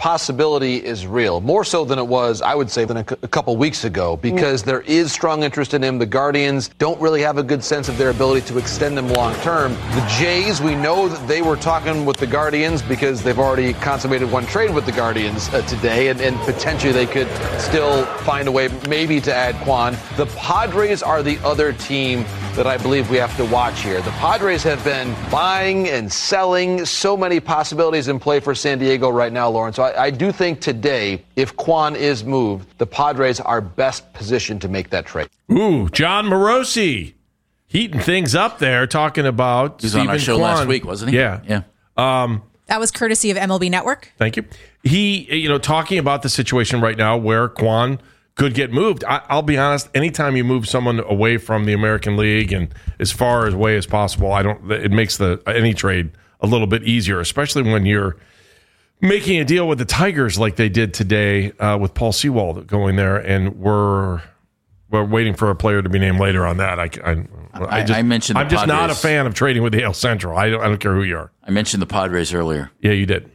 possibility is real, more so than it was, I would say, than a couple weeks ago, because there is strong interest in him. The Guardians don't really have a good sense of their ability to extend him long term. The Jays, we know that they were talking with the Guardians because they've already consummated one trade with the Guardians today, and potentially they could still find a way maybe to add Kwan. The Padres are the other team that I believe we have to watch here. The Padres have been buying and selling, so many possibilities in play for San Diego right now, Lauren. So I do think today, if Kwan is moved, the Padres are best positioned to make that trade. Ooh, John Morosi heating things up there, talking about He was on our show Kwan. last week, wasn't he? Yeah. That was courtesy of MLB Network. Thank you. He, talking about the situation right now where Kwan could get moved. I'll be honest, anytime you move someone away from the American League and as far away as possible, it makes any trade a little bit easier, especially when you're making a deal with the Tigers like they did today with Paul Sewald going there, and we're waiting for a player to be named later on that. I mentioned I'm just not a fan of trading with the AL Central. I don't care who you are. I mentioned the Padres earlier. Yeah, you did.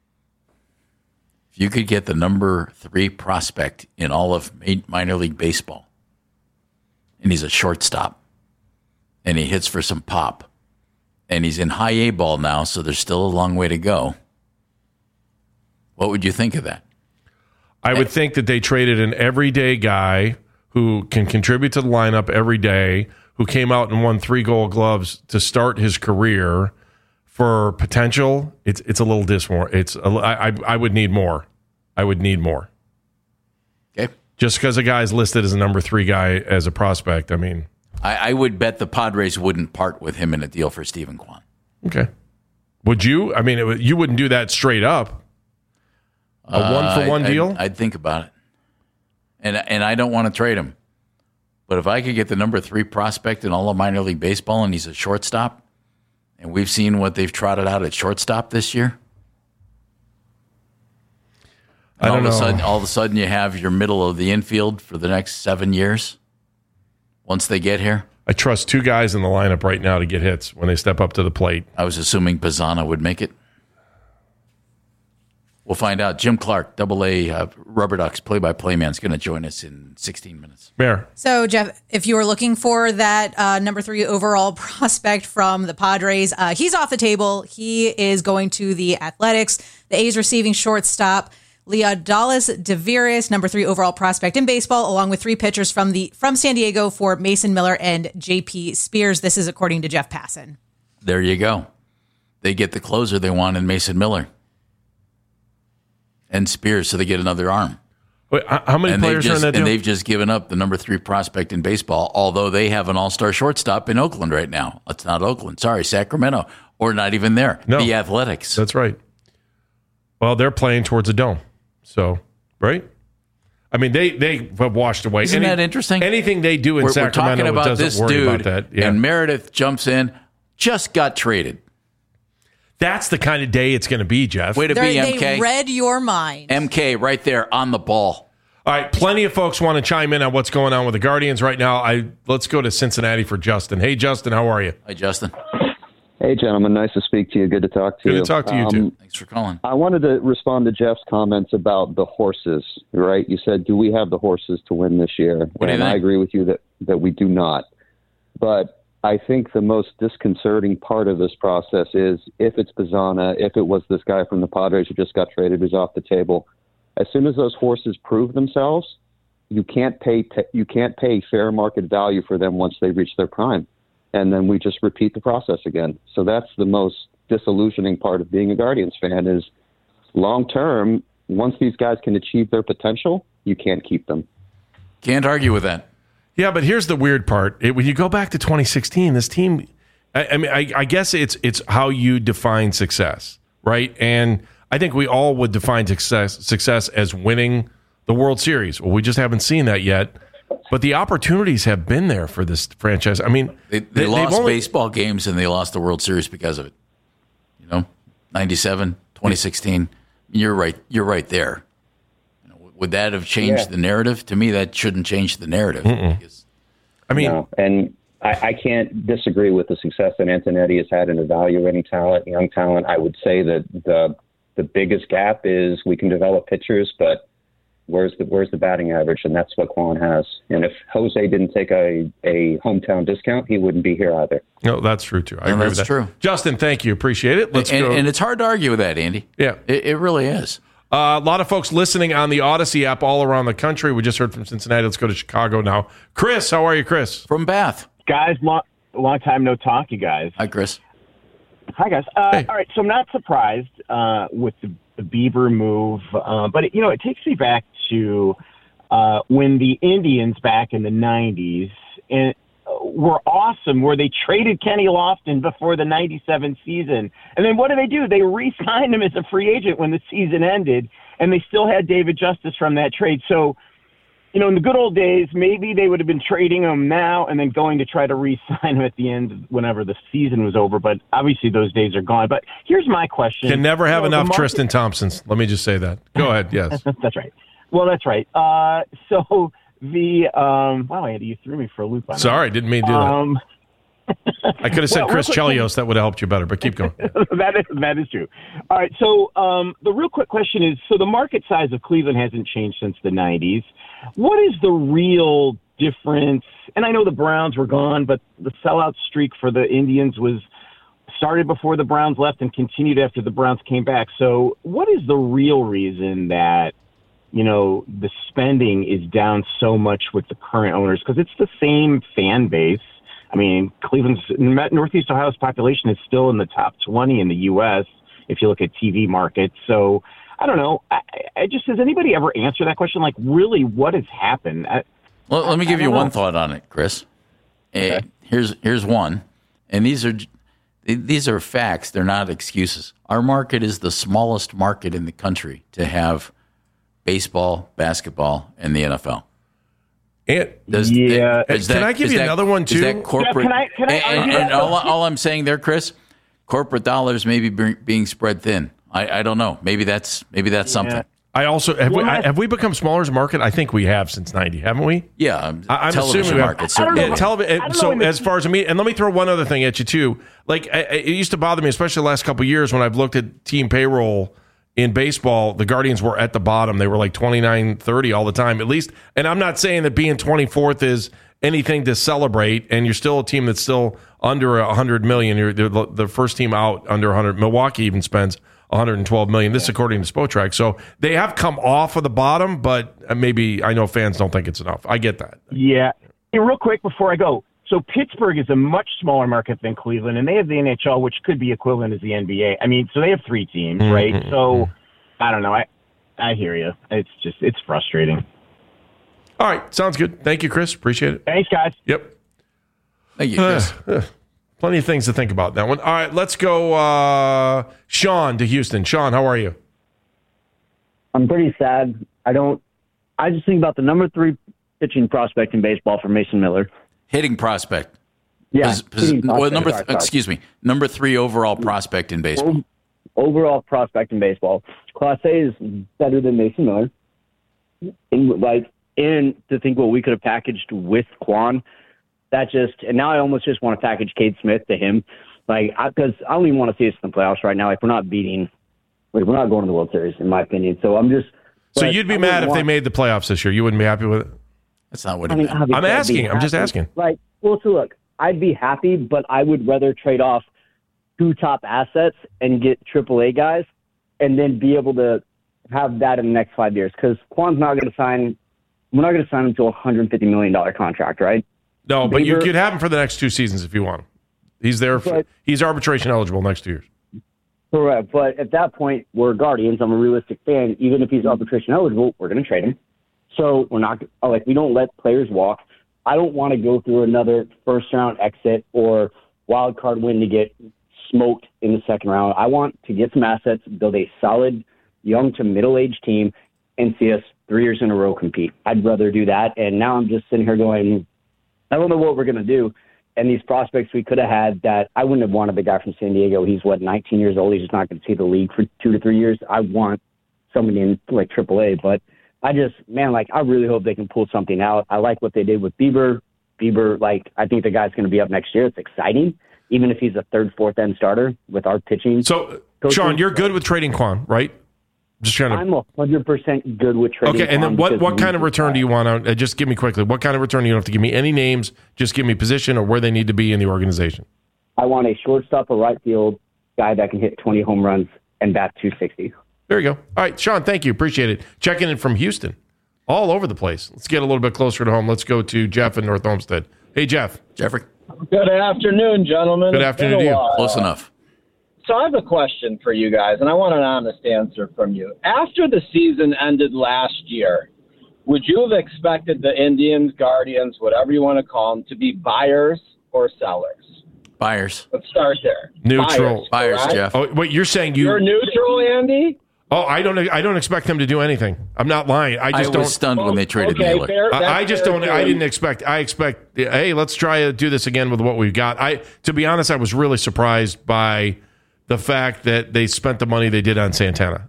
If you could get the number 3 prospect in all of minor league baseball, and he's a shortstop, and he hits for some pop, and he's in high A ball now, so there's still a long way to go, what would you think of that? I would think that they traded an everyday guy who can contribute to the lineup every day, who came out and won 3 Gold Gloves to start his career for potential. It's a little I would need more. I would need more. Okay. Just because a guy's listed as a number 3 guy as a prospect, I mean. I would bet the Padres wouldn't part with him in a deal for Stephen Kwan. Okay. Would you? I mean, you wouldn't do that straight up. A one-for-one deal? I'd think about it. And I don't want to trade him. But if I could get the number 3 prospect in all of minor league baseball and he's a shortstop, and we've seen what they've trotted out at shortstop this year, and all of a sudden you have your middle of the infield for the next 7 years once they get here. I trust 2 guys in the lineup right now to get hits when they step up to the plate. I was assuming Pizzana would make it. We'll find out. Jim Clark, AA Rubber Ducks play-by-play man, is going to join us in 16 minutes. Mayor. So, Jeff, if you were looking for that number 3 overall prospect from the Padres, he's off the table. He is going to the Athletics. The A's receiving shortstop Leodalis Deveris, number 3 overall prospect in baseball, along with 3 pitchers from San Diego for Mason Miller and J.P. Spears. This is according to Jeff Passan. There you go. They get the closer they want in Mason Miller and Spears, so they get another arm. Wait, how many players are in that deal? And they've just given up the number 3 prospect in baseball, although they have an all-star shortstop in Oakland right now. It's not Oakland. Sorry, Sacramento. Or not even there. No. The Athletics. That's right. Well, they're playing towards a dome. So, right? I mean, they have washed away. Isn't that interesting? Anything they do in Sacramento, we're talking about doesn't this worry dude, about that. Yeah. And Meredith jumps in, just got traded. That's the kind of day it's going to be, Jeff. Way to be, MK. They read your mind. MK right there on the ball. All right, plenty of folks want to chime in on what's going on with the Guardians right now. Let's go to Cincinnati for Justin. Hey, Justin, how are you? Hi, Justin. Hey, gentlemen. Nice to speak to you. Good to talk to you. Good to talk to you, too. Thanks for calling. I wanted to respond to Jeff's comments about the horses, right? You said, do we have the horses to win this year? What do you think? I agree with you that we do not. But I think the most disconcerting part of this process is if it's Pizzana, if it was this guy from the Padres who just got traded who's off the table, as soon as those horses prove themselves, you can't pay fair market value for them once they reach their prime. And then we just repeat the process again. So that's the most disillusioning part of being a Guardians fan is long term, once these guys can achieve their potential, you can't keep them. Can't argue with that. Yeah, but here's the weird part. When you go back to 2016, this team, I guess it's how you define success, right? And I think we all would define success as winning the World Series. Well, we just haven't seen that yet. But the opportunities have been there for this franchise. I mean, they lost baseball games and they lost the World Series because of it. 97, 2016. You're right. You're right there. Would that have changed the narrative? To me, that shouldn't change the narrative. I mean, no. And I can't disagree with the success that Antonetti has had in evaluating talent, young talent. I would say that the biggest gap is we can develop pitchers, but where's the batting average? And that's what Kwan has. And if Jose didn't take a hometown discount, he wouldn't be here either. No, that's true too. I agree with that. True. Justin, thank you. Appreciate it. Let's go. And it's hard to argue with that, Andy. Yeah. It really is. A lot of folks listening on the Odyssey app all around the country. We just heard from Cincinnati. Let's go to Chicago now. Chris, how are you, Chris? From Bath. Guys, long time no talk, you guys. Hi, Chris. Hi, guys. Hey. All right, so I'm not surprised with the Bieber move, but it takes me back to when the Indians back in the 90s were awesome, where they traded Kenny Lofton before the 97 season. And then what do? They re-signed him as a free agent when the season ended, and they still had David Justice from that trade. So, in the good old days, maybe they would have been trading him now and then going to try to re-sign him at the end whenever the season was over. But obviously those days are gone. But here's my question. Can never have enough Tristan Thompsons. Let me just say that. Go ahead. Yes. That's right. Well, that's right. So the wow, Andy, you threw me for a loop on that. Sorry, didn't mean to do that. I could have said Chris Chelios. That would have helped you better, but keep going. That is true. All right, so the real quick question is, so the market size of Cleveland hasn't changed since the 90s. What is the real difference? And I know the Browns were gone, but the sellout streak for the Indians started before the Browns left and continued after the Browns came back. So what is the real reason that, the spending is down so much with the current owners? Because it's the same fan base. I mean, Northeast Ohio's population is still in the top 20 in the U.S. if you look at TV markets. So I don't know. I just, has anybody ever answered that question? Like, really, what has happened? Well, let me give you one thought on it, Chris. Okay. Here's one, and these are facts. They're not excuses. Our market is the smallest market in the country to have baseball, basketball, and the NFL. Can I give you another one too? Is that corporate? Yeah, can I and all I'm saying there, Chris, corporate dollars may be being spread thin. I don't know. Maybe that's something. I also have we become smaller as a market? I think we have since '90, haven't we? Yeah, I'm assuming market. Certainly. So as far as me, and let me throw one other thing at you too. Like it used to bother me, especially the last couple of years when I've looked at team payroll in baseball. The Guardians were at the bottom. They were like 29-30 all the time, at least. And I'm not saying that being 24th is anything to celebrate. And you're still a team that's still under $100 million. You're the first team out under 100. Milwaukee even spends $112 million. This, according to Spotrac. So they have come off of the bottom, but maybe I know fans don't think it's enough. I get that. Yeah. Hey, real quick before I go. So Pittsburgh is a much smaller market than Cleveland, and they have the NHL, which could be equivalent as the NBA. I mean, so they have 3 teams, right? So I don't know. I hear you. It's frustrating. All right. Sounds good. Thank you, Chris. Appreciate it. Thanks, guys. Yep. Thank you, Chris. Plenty of things to think about that one. All right, let's go Sean to Houston. Sean, how are you? I'm pretty sad. I just think about the number 3 pitching prospect in baseball for Mason Miller. Hitting prospect. Yeah. Number 3 overall prospect in baseball. Overall prospect in baseball. Class A is better than Mason Miller. And to think what we could have packaged with Kwan, and now I almost just want to package Cade Smith to him, because I don't even want to see us in the playoffs right now. We're not going to the World Series, in my opinion. So I'm just. So you'd be mad if they made the playoffs this year. You wouldn't be happy with it. That's not what I mean. I'm asking. I'm just asking. So look, I'd be happy, but I would rather trade off 2 top assets and get AAA guys, and then be able to have that in the next 5 years. Because Kwan's not going to sign. We're not going to sign him to a $150 million contract, right? No, but you could have him for the next 2 seasons if you want him. He's there. He's arbitration eligible next 2 years. Correct. But at that point, we're Guardians. I'm a realistic fan. Even if he's arbitration eligible, we're going to trade him. So we're not we don't let players walk. I don't want to go through another first-round exit or wild card win to get smoked in the second round. I want to get some assets, build a solid young to middle-aged team, and see us 3 years in a row compete. I'd rather do that. And now I'm just sitting here going, I don't know what we're going to do. And these prospects we could have had that I wouldn't have wanted the guy from San Diego. He's 19 years old. He's just not going to see the league for 2 to 3 years. I want somebody in AAA, but I really hope they can pull something out. I like what they did with Bieber. I think the guy's going to be up next year. It's exciting, even if he's a 3rd, 4th end starter with our pitching. So Sean, you're good with trading Kwon, right? Just trying to. I'm 100% good with trading. Okay, and then what kind of return do you want? Just give me quickly. What kind of return? You don't have to give me any names. Just give me position or where they need to be in the organization. I want a shortstop or right field guy that can hit 20 home runs and bat 260. There you go. All right, Sean, thank you. Appreciate it. Checking in from Houston. All over the place. Let's get a little bit closer to home. Let's go to Jeff in North Homestead. Hey, Jeff. Jeffrey. Good afternoon, gentlemen. Good afternoon to you. Close enough. So I have a question for you guys, and I want an honest answer from you. After the season ended last year, would you have expected the Indians, Guardians, whatever you want to call them, to be buyers or sellers? Buyers. Let's start there. Neutral. Buyers, right? Jeff. Oh, wait, you're saying You're neutral, Andy? Oh, I don't expect them to do anything. I'm not lying. I just don't. Was stunned when they traded Naylor. Fair, I just don't. I didn't expect. I expect. Hey, let's try to do this again with what we've got. To be honest, I was really surprised by the fact that they spent the money they did on Santana.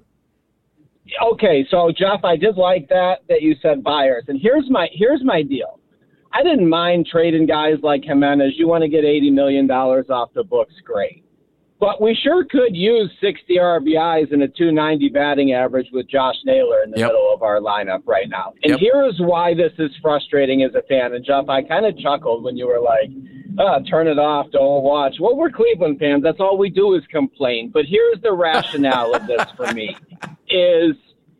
Okay, so Jeff, I did like that you said buyers, and here's my deal. I didn't mind trading guys like Jimenez. You want to get $80 million off the books, great. But we sure could use 60 RBIs and a 290 batting average with Josh Naylor in the middle of our lineup right now. And here is why this is frustrating as a fan. And, Jeff, I kind of chuckled when you were like, turn it off, don't watch. Well, we're Cleveland fans. That's all we do is complain. But here's the rationale of this for me is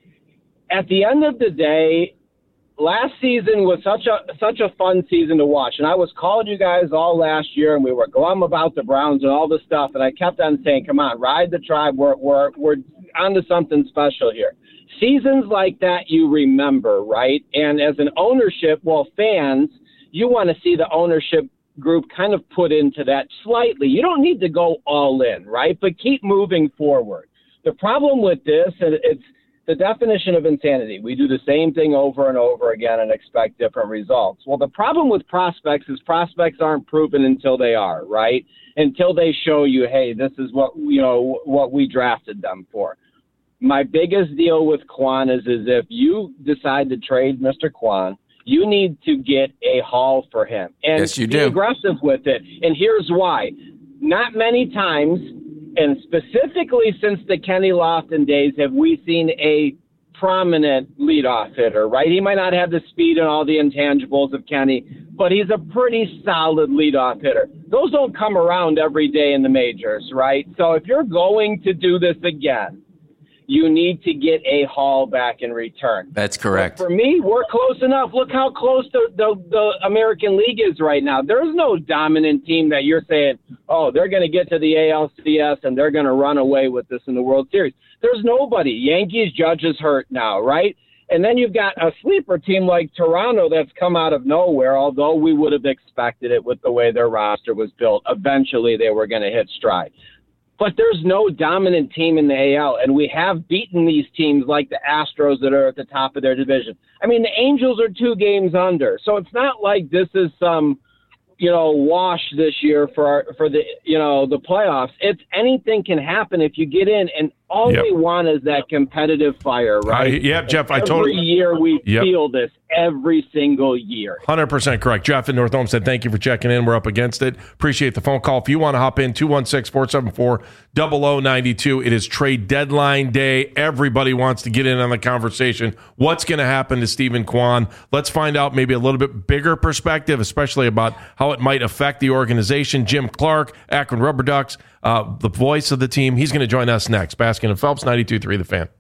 at the end of the day, last season was such a fun season to watch, and I was calling you guys all last year, and we were glum about the Browns and all this stuff, and I kept on saying, "Come on, ride the tribe. We're onto something special here." Seasons like that, you remember, right? And as an ownership, fans, you want to see the ownership group kind of put into that slightly. You don't need to go all in, right? But keep moving forward. The problem with this, and it's the definition of insanity. We do the same thing over and over again and expect different results. Well, the problem with prospects is prospects aren't proven until they are, right? Until they show you, hey, this is what we drafted them for. My biggest deal with Kwon is if you decide to trade Mr. Kwon, you need to get a haul for him. And yes, you be do. aggressive with it. And here's why. Not many times, and specifically since the Kenny Lofton days, have we seen a prominent leadoff hitter, right? He might not have the speed and all the intangibles of Kenny, but he's a pretty solid leadoff hitter. Those don't come around every day in the majors, right? So if you're going to do this again, you need to get a haul back in return. That's correct. But for me, we're close enough. Look how close the American League is right now. There's no dominant team that you're saying, oh, they're going to get to the ALCS and they're going to run away with this in the World Series. There's nobody. Yankees, Judges hurt now, right? And then you've got a sleeper team like Toronto that's come out of nowhere, although we would have expected it with the way their roster was built. Eventually, they were going to hit stride. But there's no dominant team in the AL, and we have beaten these teams like the Astros that are at the top of their division. I mean, the Angels are 2 games under, so it's not like this is some, wash this year for the playoffs. It's anything can happen if you get in, and all we want is that competitive fire, right? Jeff, every year we feel this. Every single year. 100% correct. Jeff in North Homestead, thank you for checking in. We're up against it. Appreciate the phone call. If you want to hop in, 216-474-0092. It is trade deadline day. Everybody wants to get in on the conversation. What's going to happen to Stephen Kwon? Let's find out maybe a little bit bigger perspective, especially about how it might affect the organization. Jim Clark, Akron Rubber Ducks, the voice of the team. He's going to join us next. Baskin and Phelps, 92.3 The Fan.